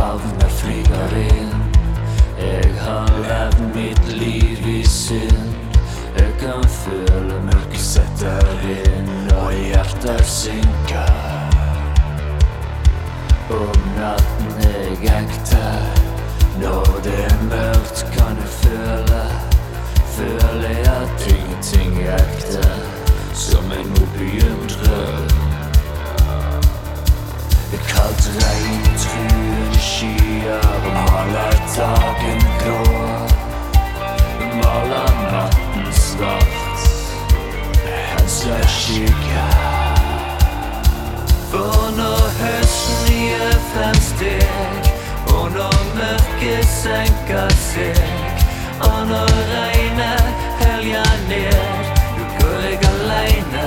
Savner flyger inn. Jeg har levd mitt liv I synd. Jeg kan føle mørket setter inn, og hjertet synker. Om natten jeg ekte. Når det mørkt kan jeg føle jeg at ingenting ekte. Som en oppbegynt drøm. Kaldt regn, truende skyer, og maler dagen grå. Maler natten svart, pensler skygge. For når høsten gjør 5 steg, og når mørket senker seg, og når regnet helger ned, går jeg alene.